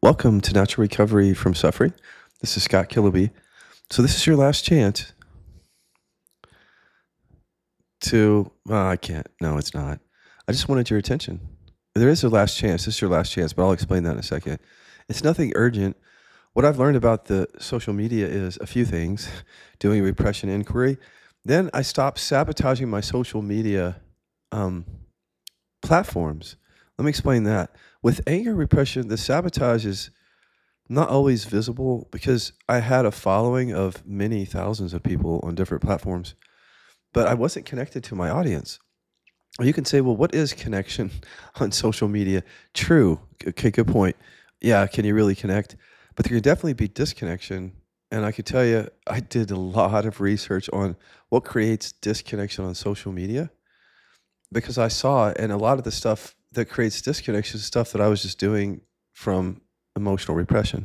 Welcome to Natural Recovery from Suffering. This is Scott Killaby. So this is your last chance to, I can't, no, it's not. I just wanted your attention. There is a last chance. This is your last chance, but I'll explain that in a second. It's nothing urgent. What I've learned about the social media is a few things, doing repression inquiry. Then I stopped sabotaging my social media platforms. Let me explain that. With anger repression, the sabotage is not always visible because I had a following of many thousands of people on different platforms, but I wasn't connected to my audience. You can say, well, what is connection on social media? True. Okay, good point. Yeah, can you really connect? But there can definitely be disconnection. And I could tell you, I did a lot of research on what creates disconnection on social media because I saw, and a lot of the stuff that creates disconnection is stuff that I was just doing from emotional repression.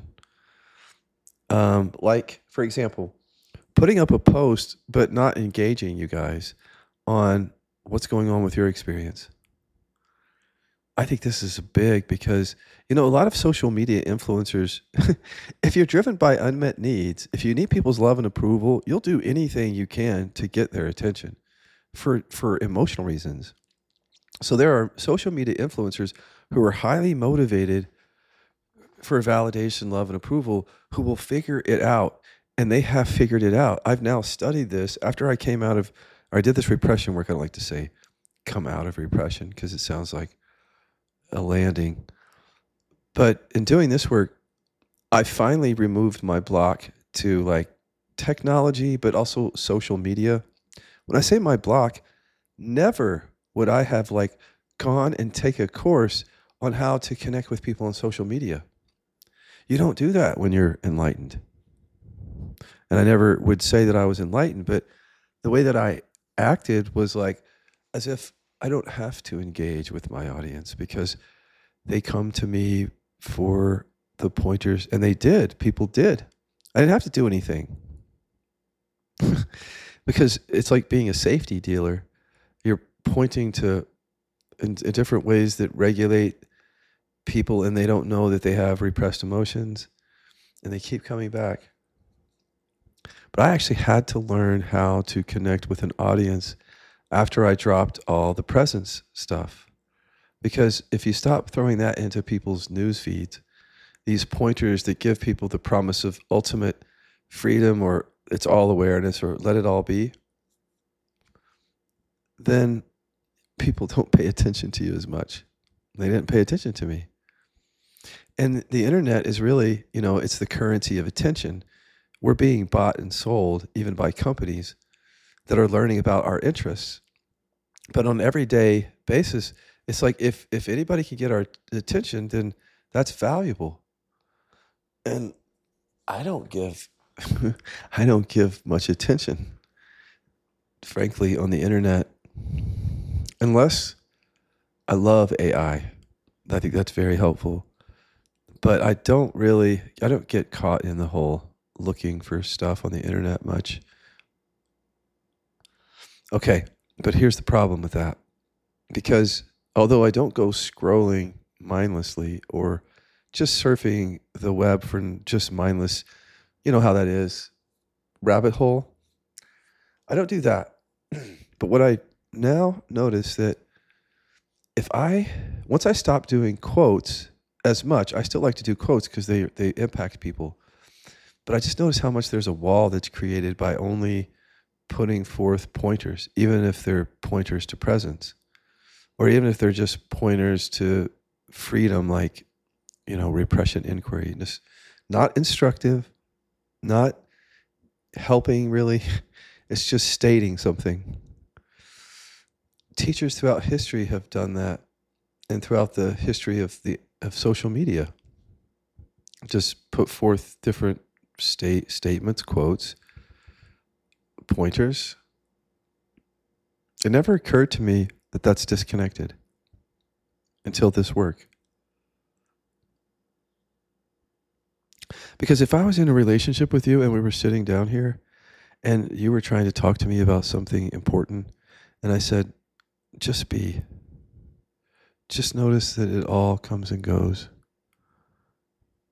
Like, for example, putting up a post but not engaging you guys on what's going on with your experience. I think this is big because, a lot of social media influencers, if you're driven by unmet needs, if you need people's love and approval, you'll do anything you can to get their attention for emotional reasons. So there are social media influencers who are highly motivated for validation, love, and approval, who will figure it out. And they have figured it out. I've now studied this after I came out of, or I did this repression work. I don't like to say come out of repression because it sounds like a landing. But in doing this work, I finally removed my block to like technology, but also social media. When I say my block, never would I have like gone and take a course on how to connect with people on social media. You don't do that when you're enlightened. And I never would say that I was enlightened, but the way that I acted was like as if I don't have to engage with my audience because they come to me for the pointers, and they did. People did. I didn't have to do anything because it's like being a safety dealer. You're pointing to in different ways that regulate people, and they don't know that they have repressed emotions, and they keep coming back. But I actually had to learn how to connect with an audience after I dropped all the presence stuff. Because if you stop throwing that into people's news feeds, these pointers that give people the promise of ultimate freedom or it's all awareness or let it all be, then people don't pay attention to you as much. They didn't pay attention to me. And the internet is really, it's the currency of attention. We're being bought and sold even by companies that are learning about our interests. But on an everyday basis, it's like if anybody can get our attention, then that's valuable. And I don't give I don't give much attention, frankly, on the internet, unless I love AI. I think that's very helpful. But I don't get caught in the whole looking for stuff on the internet much. Okay, but here's the problem with that. Because although I don't go scrolling mindlessly or just surfing the web for just mindless, you know how that is, rabbit hole, I don't do that. But what I now notice that once I stop doing quotes as much, I still like to do quotes because they impact people. But I just notice how much there's a wall that's created by only putting forth pointers, even if they're pointers to presence, or even if they're just pointers to freedom, like, repression inquiry. Just not instructive, not helping really. It's just stating something. Teachers throughout history have done that, and throughout the history of social media, just put forth different statements, quotes, pointers. It never occurred to me that that's disconnected until this work. Because if I was in a relationship with you and we were sitting down here and you were trying to talk to me about something important, and I said, just notice that it all comes and goes.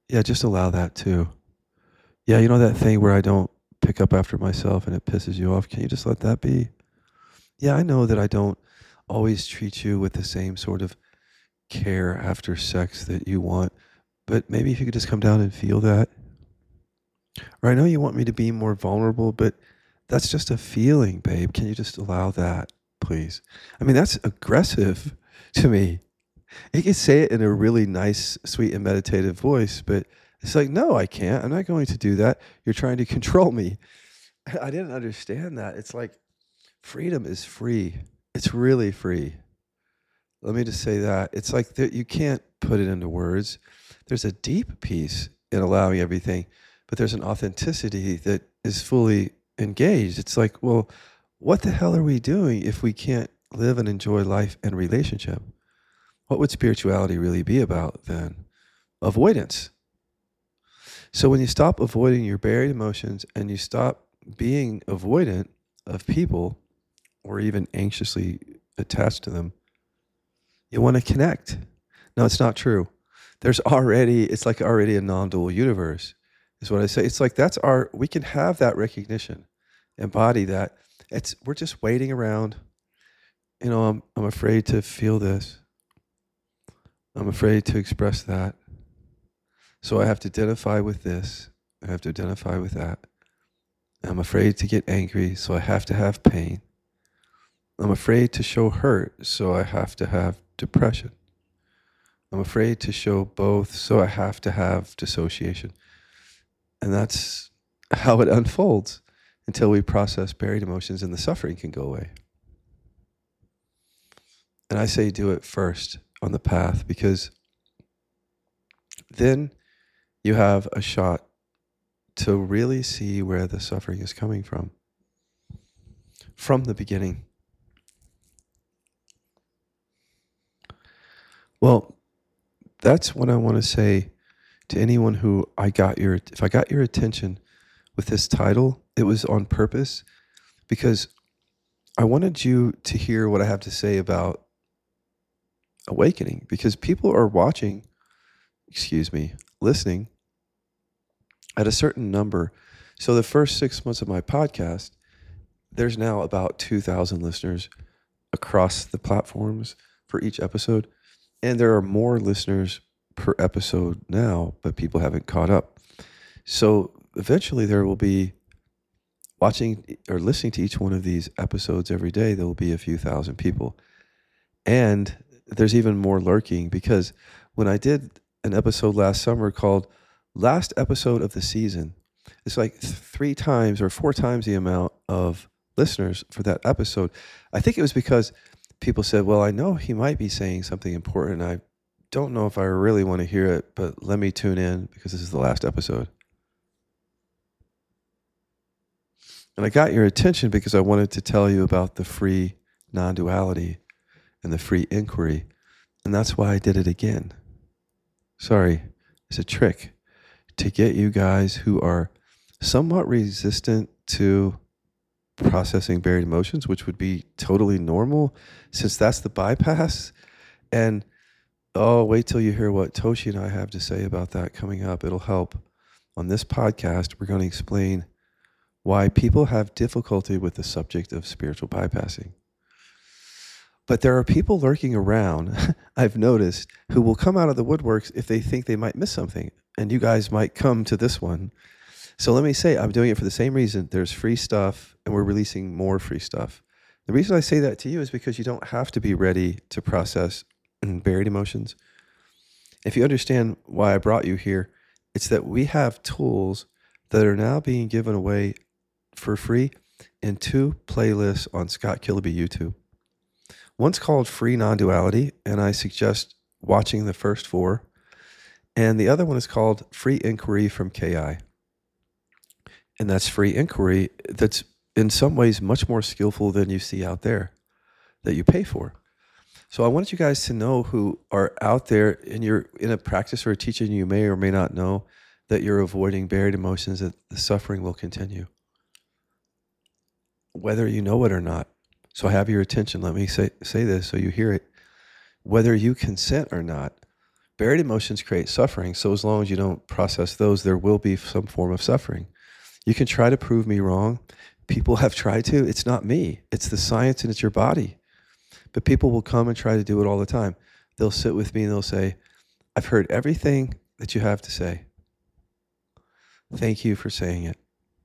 Yeah, just allow that too. Yeah, you know that thing where I don't pick up after myself and it pisses you off? Can you just let that be? Yeah, I know that I don't always treat you with the same sort of care after sex that you want, but maybe if you could just come down and feel that. Or I know you want me to be more vulnerable, but that's just a feeling, babe. Can you just allow that, please? I mean, that's aggressive to me. You can say it in a really nice, sweet, and meditative voice, but it's like, no, I can't. I'm not going to do that. You're trying to control me. I didn't understand that. It's like freedom is free. It's really free. Let me just say that. It's like that you can't put it into words. There's a deep peace in allowing everything, but there's an authenticity that is fully engaged. It's like, well, what the hell are we doing if we can't live and enjoy life and relationship? What would spirituality really be about then? Avoidance. So when you stop avoiding your buried emotions and you stop being avoidant of people or even anxiously attached to them, you want to connect. No, it's not true. It's like already a non-dual universe, is what I say. It's like we can have that recognition, embody that. We're just waiting around. I'm afraid to feel this. I'm afraid to express that. So I have to identify with this. I have to identify with that. I'm afraid to get angry, so I have to have pain. I'm afraid to show hurt, so I have to have depression. I'm afraid to show both, so I have to have dissociation. And that's how it unfolds until we process buried emotions and the suffering can go away. And I say do it first on the path, because then you have a shot to really see where the suffering is coming from the beginning. Well, that's what I want to say to anyone if I got your attention with this title, it was on purpose, because I wanted you to hear what I have to say about awakening, because people are listening at a certain number. So the first 6 months of my podcast, there's now about 2,000 listeners across the platforms for each episode. And there are more listeners per episode now, but people haven't caught up. So eventually there will be watching or listening to each one of these episodes every day. There will be a few thousand people. And there's even more lurking, because when I did an episode last summer called Last Episode of the Season, it's like 3 times or 4 times the amount of listeners for that episode. I think it was because people said, well, I know he might be saying something important. I don't know if I really want to hear it, but let me tune in because this is the last episode. And I got your attention because I wanted to tell you about the free non-duality and the free inquiry. And that's why I did it again. Sorry, it's a trick to get you guys who are somewhat resistant to processing buried emotions, which would be totally normal since that's the bypass. And wait till you hear what Toshi and I have to say about that coming up. It'll help. On this podcast, we're going to explain why people have difficulty with the subject of spiritual bypassing. But there are people lurking around, I've noticed, who will come out of the woodworks if they think they might miss something. And you guys might come to this one. So let me say, I'm doing it for the same reason. There's free stuff, and we're releasing more free stuff. The reason I say that to you is because you don't have to be ready to process buried emotions. If you understand why I brought you here, it's that we have tools that are now being given away for free in 2 playlists on Scott Killaby YouTube. One's called Free Non-Duality, and I suggest watching the first 4. And the other one is called Free Inquiry from KI. And that's free inquiry that's in some ways much more skillful than you see out there that you pay for. So I want you guys to know who are out there and you're in a practice or a teaching, you may or may not know that you're avoiding buried emotions, that the suffering will continue, whether you know it or not. So I have your attention. Let me say this so you hear it. Whether you consent or not, Buried emotions create suffering. So as long as you don't process those, there will be some form of suffering. You can try to prove me wrong. People have tried to. It's not me. It's the science and it's your body. But people will come and try to do it all the time. They'll sit with me and they'll say, I've heard everything that you have to say. Thank you for saying it.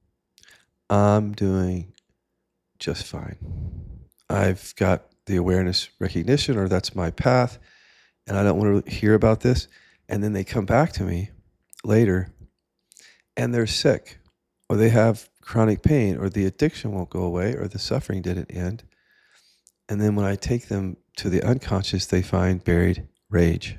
I'm doing just fine. I've got the awareness recognition, or that's my path, and I don't want to hear about this. And then they come back to me later and they're sick, or they have chronic pain, or the addiction won't go away, or the suffering didn't end. And then when I take them to the unconscious, they find buried rage.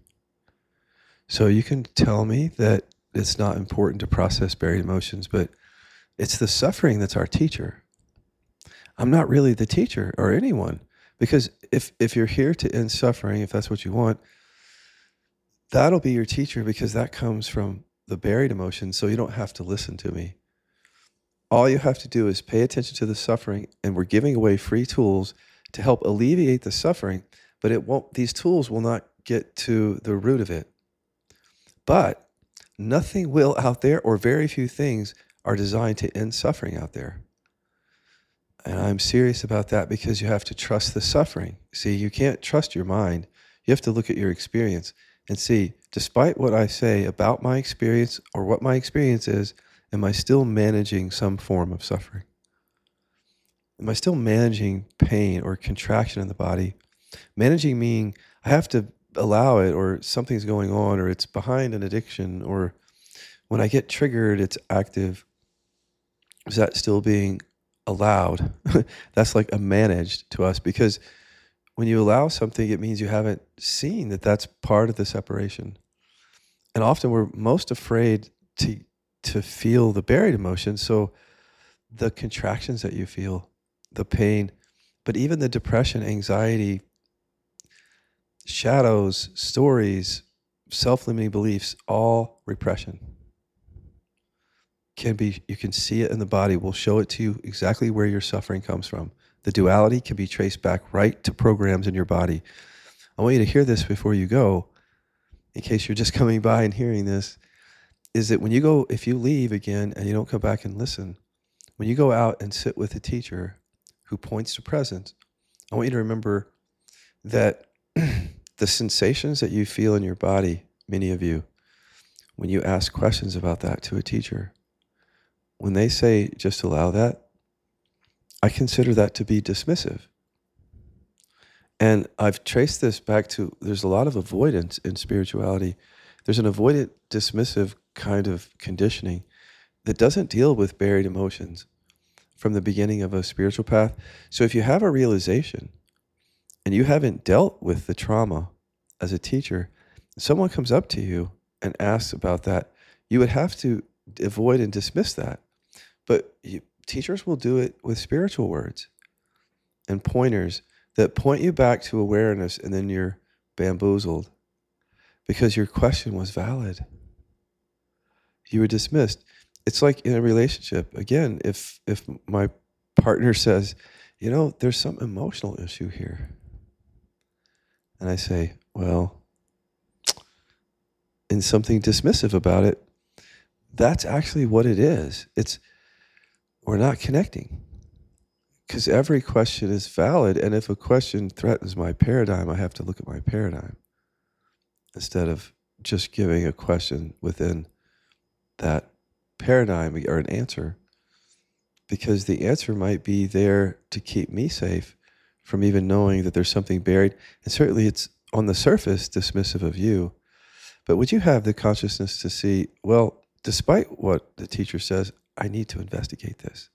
So you can tell me that it's not important to process buried emotions, but it's the suffering that's our teacher. I'm not really the teacher or anyone, because if you're here to end suffering, if that's what you want, that'll be your teacher, because that comes from the buried emotions, so you don't have to listen to me. All you have to do is pay attention to the suffering, and we're giving away free tools to help alleviate the suffering, but these tools will not get to the root of it. But nothing will out there, or very few things are designed to end suffering out there. And I'm serious about that, because you have to trust the suffering. See, you can't trust your mind. You have to look at your experience and see, despite what I say about my experience or what my experience is, am I still managing some form of suffering? Am I still managing pain or contraction in the body? Managing meaning I have to allow it, or something's going on, or it's behind an addiction, or when I get triggered, it's active. Is that still being allowed? That's like a managed to us, because when you allow something, it means you haven't seen that that's part of the separation. And often we're most afraid to feel the buried emotions. So the contractions that you feel, the pain, but even the depression, anxiety, shadows, stories, self-limiting beliefs, all repression. You can see it in the body. We'll show it to you exactly where your suffering comes from. The duality can be traced back right to programs in your body. I want you to hear this before you go, in case you're just coming by and hearing this, is that when you go, if you leave again and you don't come back and listen, when you go out and sit with a teacher who points to presence, I want you to remember that the sensations that you feel in your body, many of you, when you ask questions about that to a teacher, when they say, just allow that, I consider that to be dismissive. And I've traced this back to, there's a lot of avoidance in spirituality. There's an avoidant, dismissive kind of conditioning that doesn't deal with buried emotions from the beginning of a spiritual path. So if you have a realization and you haven't dealt with the trauma as a teacher, someone comes up to you and asks about that, you would have to avoid and dismiss that. But teachers will do it with spiritual words and pointers that point you back to awareness, and then you're bamboozled because your question was valid. You were dismissed. It's like in a relationship. Again, if my partner says, there's some emotional issue here, and I say, well, and something dismissive about it, that's actually what it is. We're not connecting, because every question is valid. And if a question threatens my paradigm, I have to look at my paradigm instead of just giving a question within that paradigm or an answer, because the answer might be there to keep me safe from even knowing that there's something buried. And certainly it's on the surface dismissive of you. But would you have the consciousness to see, well, despite what the teacher says, I need to investigate this.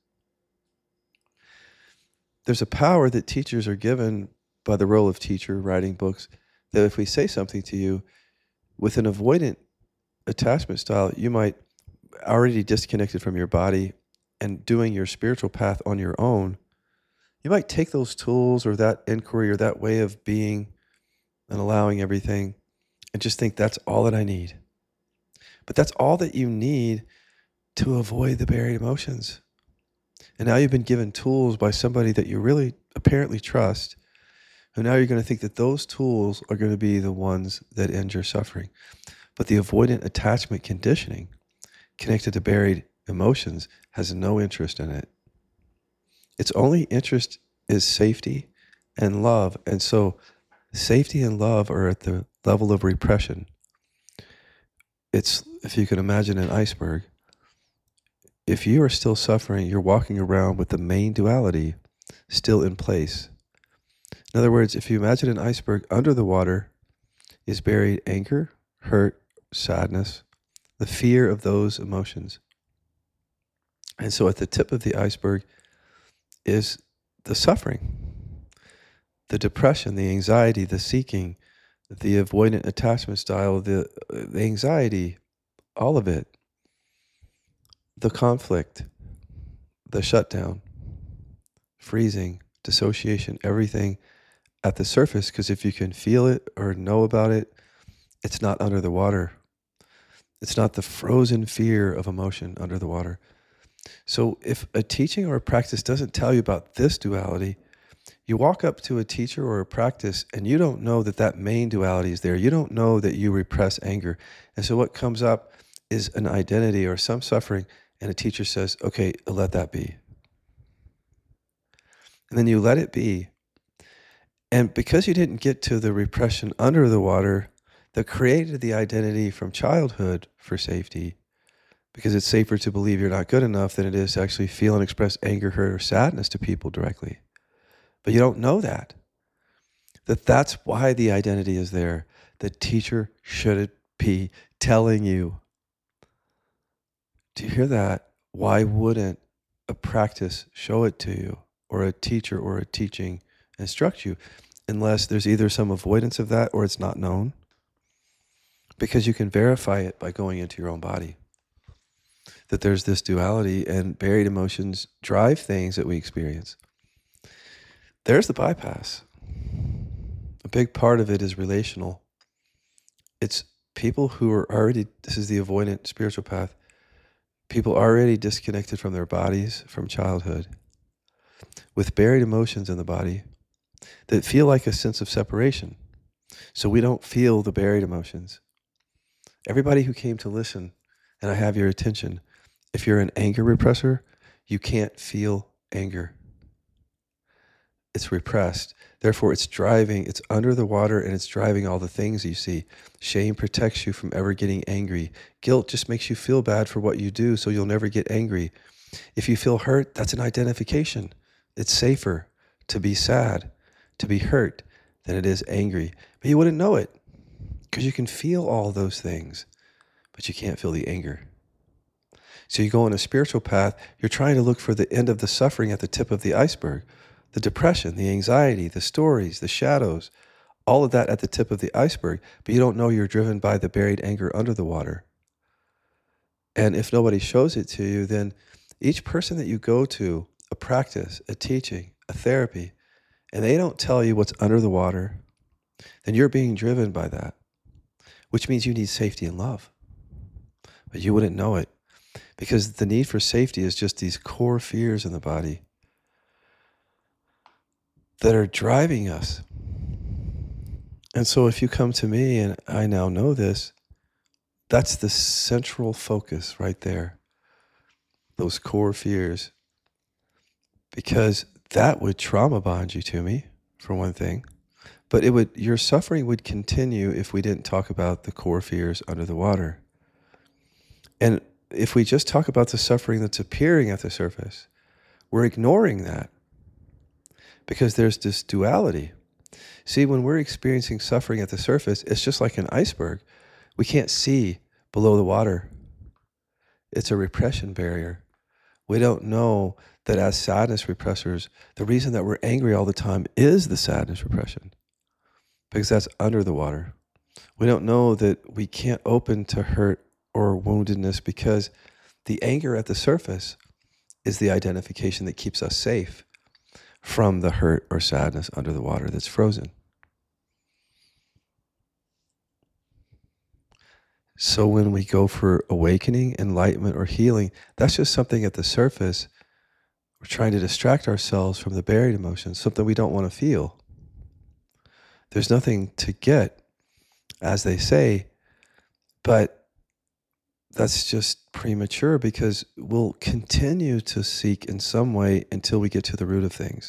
There's a power that teachers are given by the role of teacher, writing books, that if we say something to you with an avoidant attachment style, you might already disconnected from your body and doing your spiritual path on your own. You might take those tools or that inquiry or that way of being and allowing everything and just think that's all that I need. But that's all that you need to avoid the buried emotions. And now you've been given tools by somebody that you really apparently trust, And now you're going to think that those tools are going to be the ones that end your suffering. But the avoidant attachment conditioning connected to buried emotions has no interest in it. Its only interest is safety and love. And so safety and love are at the level of repression. It's, if you can imagine an iceberg, if you are still suffering, you're walking around with the main duality still in place. In other words, if you imagine an iceberg, under the water is buried anger, hurt, sadness, the fear of those emotions. And so at the tip of the iceberg is the suffering, the depression, the anxiety, the seeking, the avoidant attachment style, the anxiety, all of it, the conflict, the shutdown, freezing, dissociation, everything at the surface, because if you can feel it or know about it, it's not under the water. It's not the frozen fear of emotion under the water. So if a teaching or a practice doesn't tell you about this duality, you walk up to a teacher or a practice and you don't know that that main duality is there. You don't know that you repress anger. And so what comes up is an identity or some suffering, and a teacher says, okay, let that be. And then you let it be. And because you didn't get to the repression under the water that created the identity from childhood for safety, because it's safer to believe you're not good enough than it is to actually feel and express anger, hurt, or sadness to people directly. But you don't know that's why the identity is there. The teacher should be telling you. Do you hear that? Why wouldn't a practice show it to you, or a teacher or a teaching instruct you, unless there's either some avoidance of that or it's not known? Because you can verify it by going into your own body, that there's this duality, and buried emotions drive things that we experience. There's the bypass. A big part of it is relational. It's people who are already, this is the avoidant spiritual path, people already disconnected from their bodies from childhood, with buried emotions in the body that feel like a sense of separation. So we don't feel the buried emotions. Everybody who came to listen, and I have your attention, if you're an anger repressor, you can't feel anger. It's repressed. Therefore, it's driving, it's under the water, and it's driving all the things you see. Shame protects you from ever getting angry. Guilt just makes you feel bad for what you do, so you'll never get angry. If you feel hurt, that's an identification. It's safer to be sad, to be hurt, than it is angry. But you wouldn't know it, because you can feel all those things, but you can't feel the anger. So you go on a spiritual path, you're trying to look for the end of the suffering at the tip of the iceberg. The depression, the anxiety, the stories, the shadows, all of that at the tip of the iceberg, but you don't know you're driven by the buried anger under the water. And if nobody shows it to you, then each person that you go to, a practice, a teaching, a therapy, and they don't tell you what's under the water, then you're being driven by that, which means you need safety and love. But you wouldn't know it, because the need for safety is just these core fears in the body that are driving us. And so if you come to me, and I now know this, that's the central focus right there, those core fears, because that would trauma bond you to me, for one thing. But your suffering would continue if we didn't talk about the core fears under the water. And if we just talk about the suffering that's appearing at the surface, we're ignoring that, because there's this duality. See, when we're experiencing suffering at the surface, it's just like an iceberg. We can't see below the water. It's a repression barrier. We don't know that as sadness repressors, the reason that we're angry all the time is the sadness repression, because that's under the water. We don't know that we can't open to hurt or woundedness, because the anger at the surface is the identification that keeps us safe from the hurt or sadness under the water that's frozen. So when we go for awakening, enlightenment, or healing, that's just something at the surface. We're trying to distract ourselves from the buried emotions, something we don't want to feel. There's nothing to get, as they say, but that's just premature because we'll continue to seek in some way until we get to the root of things.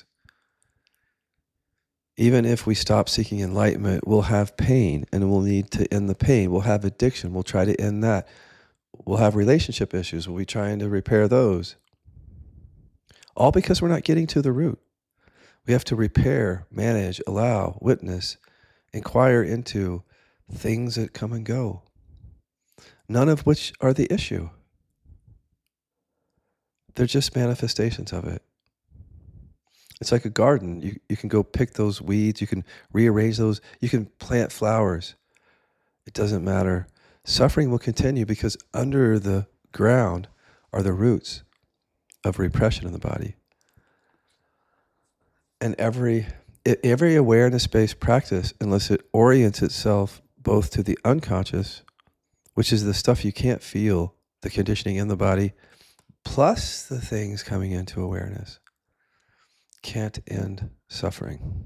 Even if we stop seeking enlightenment, we'll have pain and we'll need to end the pain. We'll have addiction. We'll try to end that. We'll have relationship issues. We'll be trying to repair those. All because we're not getting to the root. We have to repair, manage, allow, witness, inquire into things that come and go, none of which are the issue. They're just manifestations of it. It's like a garden. You can go pick those weeds. You can rearrange those. You can plant flowers. It doesn't matter. Suffering will continue because under the ground are the roots of repression in the body. And every awareness-based practice, unless it orients itself both to the unconscious, which is the stuff you can't feel, the conditioning in the body, plus the things coming into awareness, can't end suffering.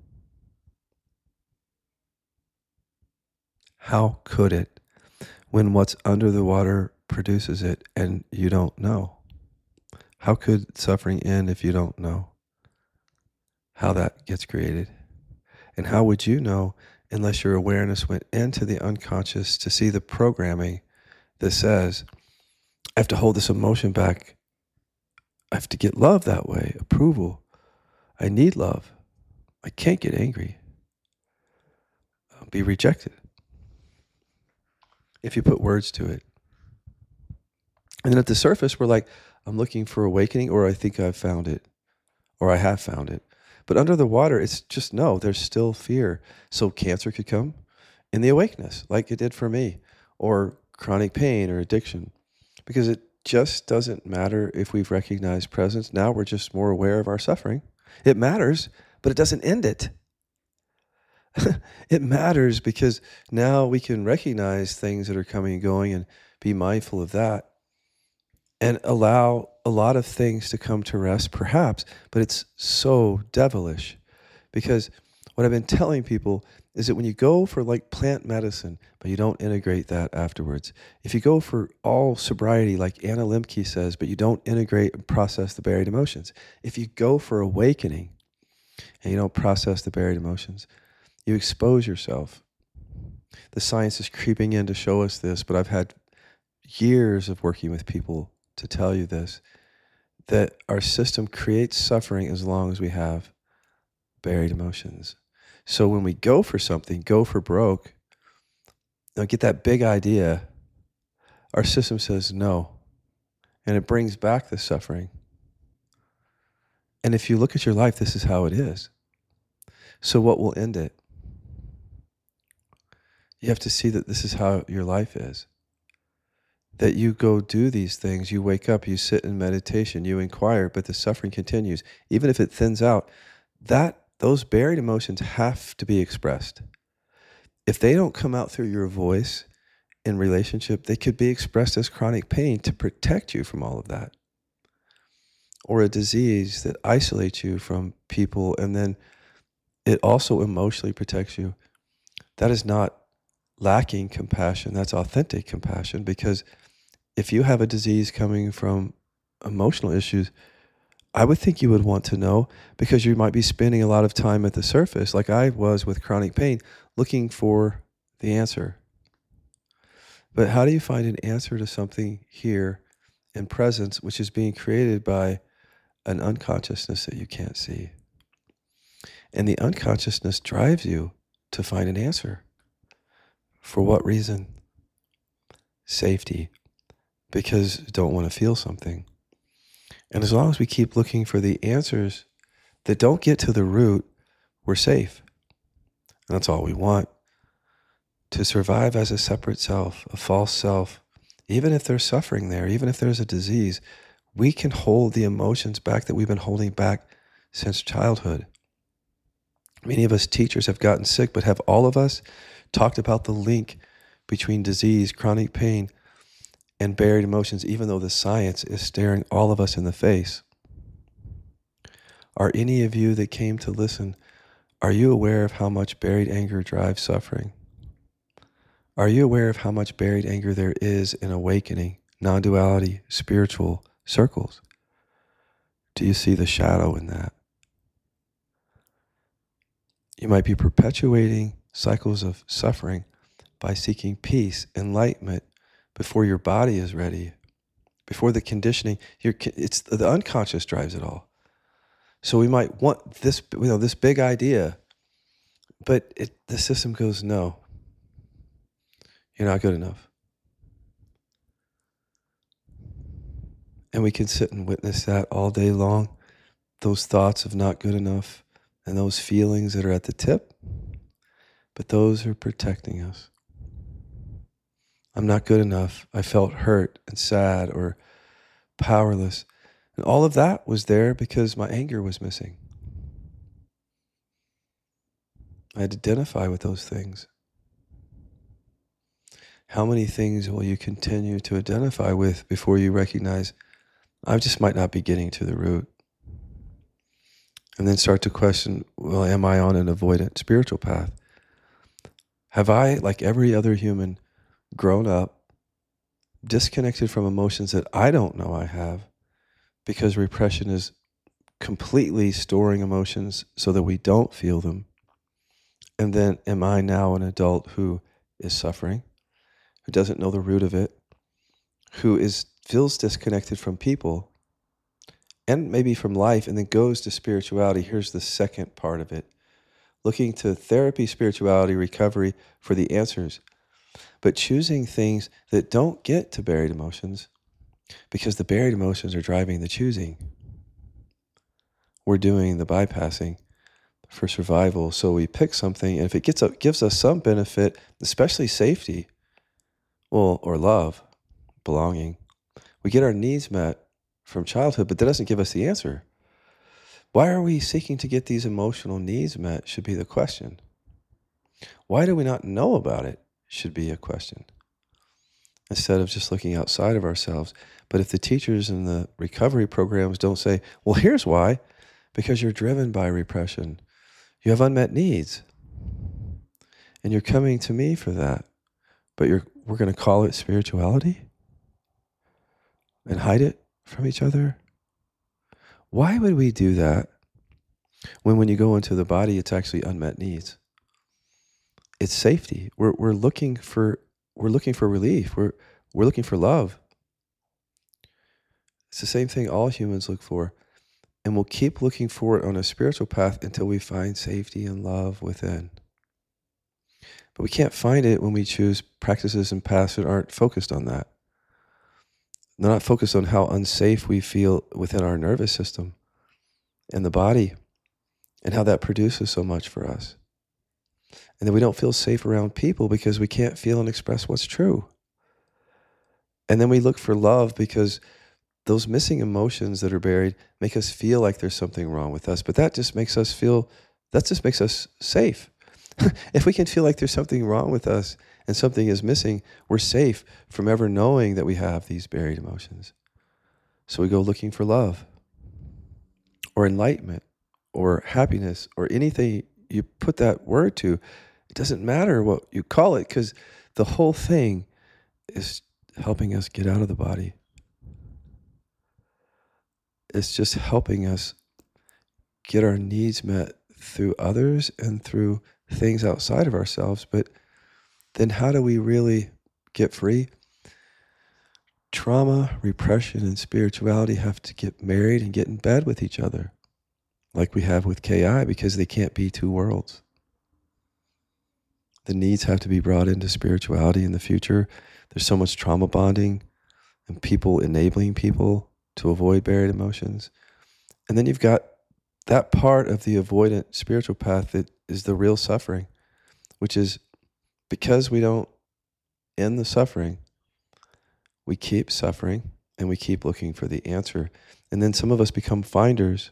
How could it, when what's under the water produces it and you don't know? How could suffering end if you don't know how that gets created? And how would you know unless your awareness went into the unconscious to see the programming that says, I have to hold this emotion back. I have to get love that way, approval. I need love. I can't get angry. I'll be rejected if you put words to it. And then at the surface, we're like, I'm looking for awakening, or I think I've found it, or I have found it. But under the water, it's just, no, there's still fear. So cancer could come in the awakeness, like it did for me, or chronic pain or addiction, because it just doesn't matter if we've recognized presence. Now we're just more aware of our suffering. It matters, but it doesn't end it. It matters because now we can recognize things that are coming and going and be mindful of that and allow a lot of things to come to rest, perhaps, but it's so devilish because what I've been telling people is that when you go for like plant medicine, but you don't integrate that afterwards, if you go for all sobriety, like Anna Lemke says, but you don't integrate and process the buried emotions, if you go for awakening and you don't process the buried emotions, you expose yourself. The science is creeping in to show us this, but I've had years of working with people to tell you this, that our system creates suffering as long as we have buried emotions. So when we go for something, go for broke, get that big idea, our system says no, and it brings back the suffering. And if you look at your life, this is how it is. So what will end it? You have to see that this is how your life is. That you go do these things, you wake up, you sit in meditation, you inquire, but the suffering continues. Even if it thins out, those buried emotions have to be expressed. If they don't come out through your voice in relationship, they could be expressed as chronic pain to protect you from all of that. Or a disease that isolates you from people, and then it also emotionally protects you. That is not lacking compassion. That's authentic compassion, because if you have a disease coming from emotional issues, I would think you would want to know, because you might be spending a lot of time at the surface, like I was with chronic pain, looking for the answer. But how do you find an answer to something here in presence, which is being created by an unconsciousness that you can't see? And the unconsciousness drives you to find an answer. For what reason? Safety. Because you don't want to feel something. And as long as we keep looking for the answers that don't get to the root, we're safe. And that's all we want. To survive as a separate self, a false self, even if there's suffering there, even if there's a disease, we can hold the emotions back that we've been holding back since childhood. Many of us teachers have gotten sick, but have all of us talked about the link between disease, chronic pain, and buried emotions, even though the science is staring all of us in the face? Are any of you that came to listen, Are you aware of how much buried anger drives suffering? Are you aware of how much buried anger there is in awakening, non-duality, spiritual circles? Do you see the shadow in that? You might be perpetuating cycles of suffering by seeking peace, enlightenment, before your body is ready, before the conditioning. It's the unconscious drives it all. So we might want this, this big idea, but the system goes, no, you're not good enough. And we can sit and witness that all day long, those thoughts of not good enough and those feelings that are at the tip, but those are protecting us. I'm not good enough. I felt hurt and sad or powerless. And all of that was there because my anger was missing. I had to identify with those things. How many things will you continue to identify with before you recognize, I just might not be getting to the root? And then start to question, well, am I on an avoidant spiritual path? Have I, like every other human, grown up, disconnected from emotions that I don't know I have, because repression is completely storing emotions so that we don't feel them? And then am I now an adult who is suffering, who doesn't know the root of it, who feels disconnected from people and maybe from life, and then goes to spirituality? Here's the second part of it. Looking to therapy, spirituality, recovery for the answers, but choosing things that don't get to buried emotions, because the buried emotions are driving the choosing. We're doing the bypassing for survival. So we pick something, and if it gives us some benefit, especially safety, or love, belonging, we get our needs met from childhood, but that doesn't give us the answer. Why are we seeking to get these emotional needs met should be the question. Why do we not know about it should be a question, instead of just looking outside of ourselves. But if the teachers and the recovery programs don't say, well, here's why, because you're driven by repression. You have unmet needs, and you're coming to me for that. But we're going to call it spirituality and hide it from each other? Why would we do that when you go into the body, it's actually unmet needs? It's safety. We're looking for relief. We're looking for love. It's the same thing all humans look for. And we'll keep looking for it on a spiritual path until we find safety and love within. But we can't find it when we choose practices and paths that aren't focused on that. They're not focused on how unsafe we feel within our nervous system and the body, and how that produces so much for us. And then we don't feel safe around people because we can't feel and express what's true. And then we look for love because those missing emotions that are buried make us feel like there's something wrong with us. But that just makes us safe. If we can feel like there's something wrong with us and something is missing, we're safe from ever knowing that we have these buried emotions. So we go looking for love or enlightenment or happiness or anything you put that word to. It doesn't matter what you call it, because the whole thing is helping us get out of the body. It's just helping us get our needs met through others and through things outside of ourselves. But then how do we really get free? Trauma, repression, and spirituality have to get married and get in bed with each other, like we have with KI, because they can't be two worlds. The needs have to be brought into spirituality in the future. There's so much trauma bonding and people enabling people to avoid buried emotions. And then you've got that part of the avoidant spiritual path that is the real suffering, which is because we don't end the suffering, we keep suffering and we keep looking for the answer. And then some of us become finders.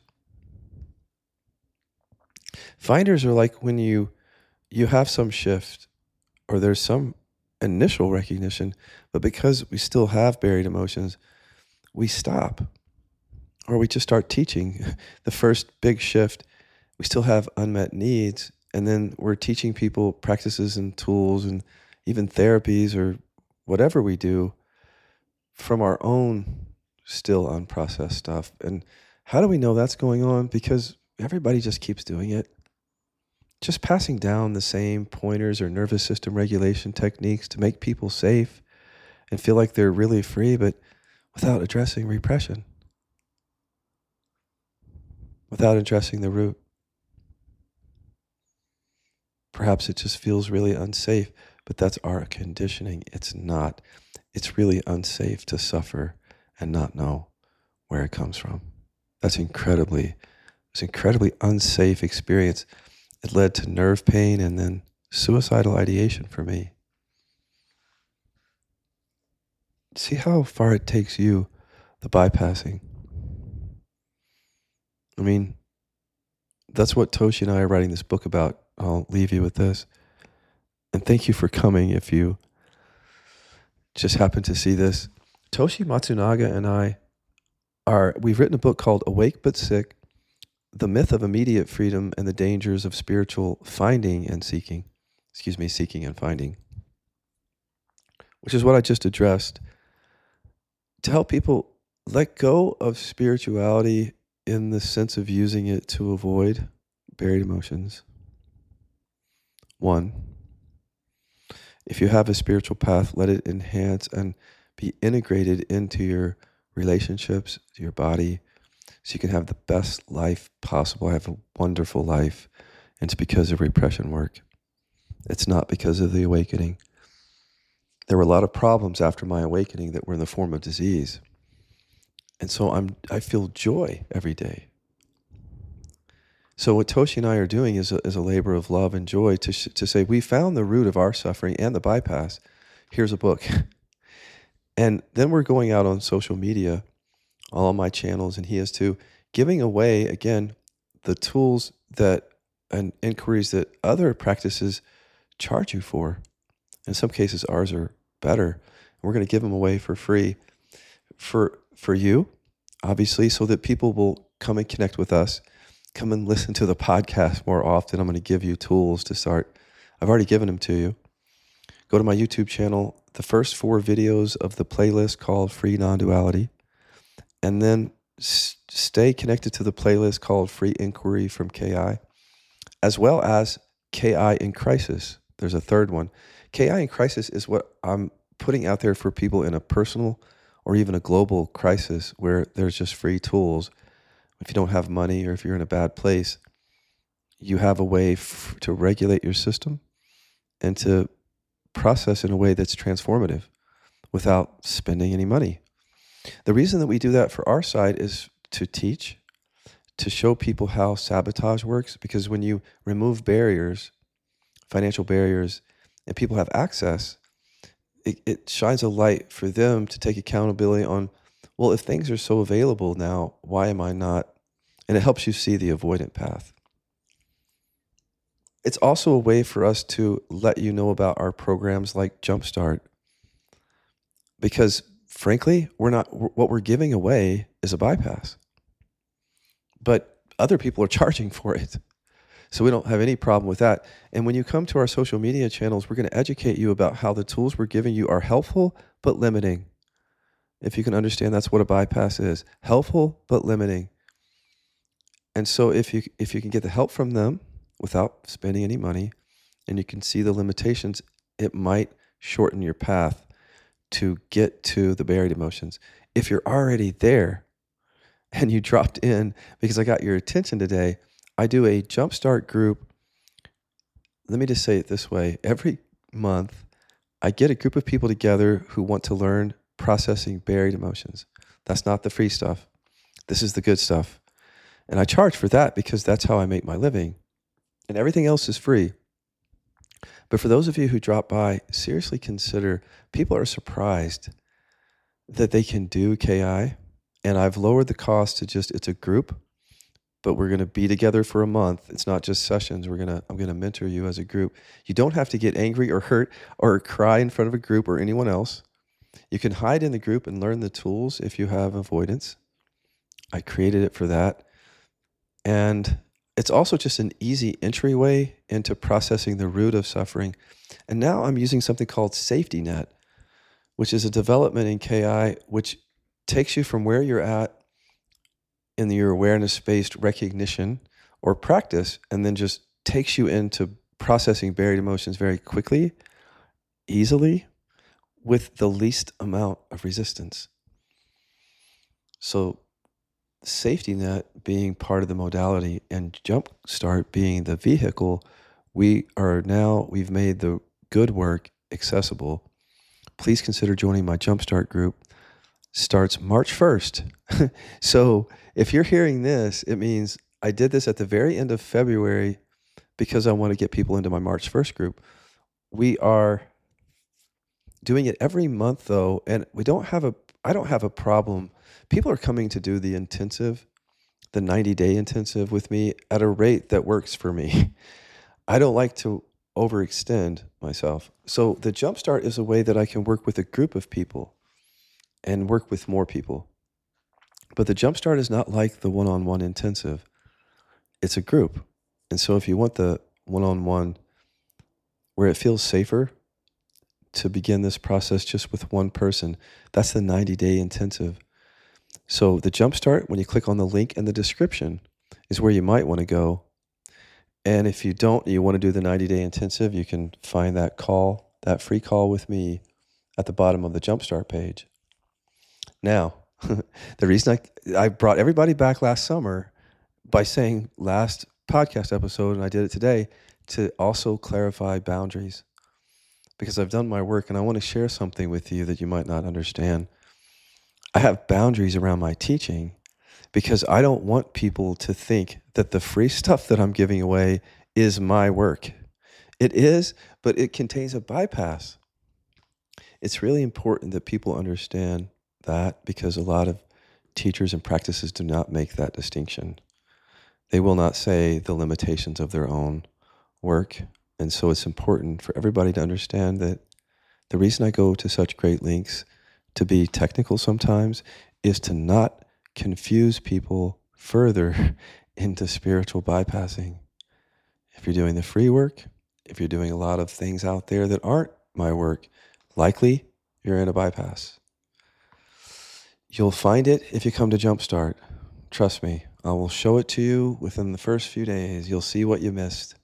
Finders are like when you have some shift or there's some initial recognition, but because we still have buried emotions, we stop or we just start teaching. The first big shift, we still have unmet needs. And then we're teaching people practices and tools and even therapies or whatever we do from our own still unprocessed stuff. And how do we know that's going on? Because everybody just keeps doing it. Just passing down the same pointers or nervous system regulation techniques to make people safe and feel like they're really free, but without addressing repression, without addressing the root. Perhaps it just feels really unsafe, but that's our conditioning. It's not. It's really unsafe to suffer and not know where it comes from. It's an incredibly unsafe experience. It led to nerve pain and then suicidal ideation for me. See how far it takes you, the bypassing. I mean, that's what Toshi and I are writing this book about. I'll leave you with this. And thank you for coming if you just happen to see this. Toshi Matsunaga and we've written a book called Awake But Sick, The Myth of Immediate Freedom and the Dangers of Spiritual Seeking and Finding, which is what I just addressed, to help people let go of spirituality in the sense of using it to avoid buried emotions. 1, if you have a spiritual path, let it enhance and be integrated into your relationships, to your body, so you can have the best life possible. I have a wonderful life, and it's because of repression work. It's not because of the awakening. There were a lot of problems after my awakening that were in the form of disease. And so I feel joy every day. So what Toshi and I are doing is a labor of love and joy to say, we found the root of our suffering and the bypass. Here's a book. And then we're going out on social media, all on my channels, and he is too, giving away, again, the tools and inquiries that other practices charge you for. In some cases, ours are better. And we're going to give them away for free for you, obviously, so that people will come and connect with us, come and listen to the podcast more often. I'm going to give you tools to start. I've already given them to you. Go to my YouTube channel, the first 4 videos of the playlist called Free Non-Duality, and then stay connected to the playlist called Free Inquiry from KI, as well as KI in Crisis. There's a third one. KI in Crisis is what I'm putting out there for people in a personal or even a global crisis where there's just free tools. If you don't have money or if you're in a bad place, you have a way to regulate your system and to process in a way that's transformative without spending any money. The reason that we do that for our side is to teach, to show people how sabotage works, because when you remove barriers, financial barriers, and people have access, it shines a light for them to take accountability on, well, if things are so available now, why am I not? And it helps you see the avoidant path. It's also a way for us to let you know about our programs like Jumpstart, because frankly, what we're giving away is a bypass, but other people are charging for it. So we don't have any problem with that. And when you come to our social media channels, we're going to educate you about how the tools we're giving you are helpful but limiting. If you can understand, that's what a bypass is. Helpful but limiting. And so if you can get the help from them without spending any money, and you can see the limitations, it might shorten your path to get to the buried emotions. If you're already there and you dropped in because I got your attention today, I do a Jumpstart group. Let me just say it this way. Every month, I get a group of people together who want to learn processing buried emotions. That's not the free stuff. This is the good stuff. And I charge for that because that's how I make my living. And everything else is free. But for those of you who drop by, seriously consider, people are surprised that they can do KI. And I've lowered the cost to it's a group, but we're going to be together for a month. It's not just sessions. I'm going to mentor you as a group. You don't have to get angry or hurt or cry in front of a group or anyone else. You can hide in the group and learn the tools if you have avoidance. I created it for that. And it's also just an easy entryway into processing the root of suffering. And now I'm using something called Safety Net, which is a development in KI, which takes you from where you're at in your awareness-based recognition or practice, and then just takes you into processing buried emotions very quickly, easily, with the least amount of resistance. So Safety Net being part of the modality and Jumpstart being the vehicle, we've made the good work accessible. Please consider joining my Jumpstart group. Starts March 1st. So if you're hearing this, it means I did this at the very end of February because I want to get people into my March 1st group. We are doing it every month though, and I don't have a problem. People are coming to do the intensive, the 90-day intensive with me at a rate that works for me. I don't like to overextend myself. So the Jumpstart is a way that I can work with a group of people and work with more people. But the Jumpstart is not like the one-on-one intensive. It's a group. And so if you want the one-on-one where it feels safer to begin this process just with one person, that's the 90-day intensive. So the Jumpstart, when you click on the link in the description, is where you might want to go. And if you don't, you want to do the 90-day intensive, you can find that free call with me at the bottom of the Jumpstart page. Now, the reason I brought everybody back last summer by saying last podcast episode, and I did it today, to also clarify boundaries. Because I've done my work and I want to share something with you that you might not understand. I have boundaries around my teaching because I don't want people to think that the free stuff that I'm giving away is my work. It is, but it contains a bypass. It's really important that people understand that because a lot of teachers and practices do not make that distinction. They will not say the limitations of their own work. And so it's important for everybody to understand that the reason I go to such great lengths to be technical sometimes is to not confuse people further into spiritual bypassing. If you're doing the free work, if you're doing a lot of things out there that aren't my work, likely you're in a bypass. You'll find it if you come to Jumpstart. Trust me, I will show it to you within the first few days. You'll see what you missed.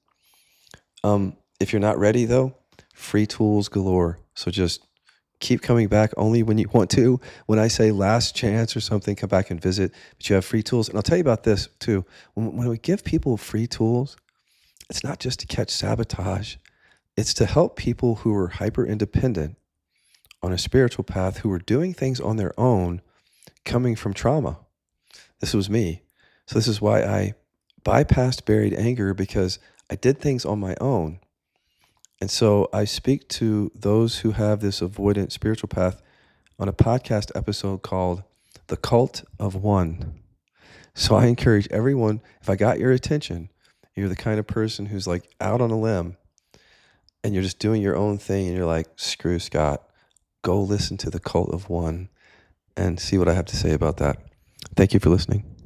If you're not ready though, free tools galore. So just keep coming back only when you want to. When I say last chance or something, come back and visit. But you have free tools. And I'll tell you about this too. When we give people free tools, it's not just to catch sabotage. It's to help people who are hyper independent on a spiritual path, who are doing things on their own, coming from trauma. This was me. So this is why I bypassed buried anger, because I did things on my own. And so I speak to those who have this avoidant spiritual path on a podcast episode called The Cult of One. So I encourage everyone, if I got your attention, you're the kind of person who's like out on a limb and you're just doing your own thing and you're like, screw Scott, go listen to The Cult of One and see what I have to say about that. Thank you for listening.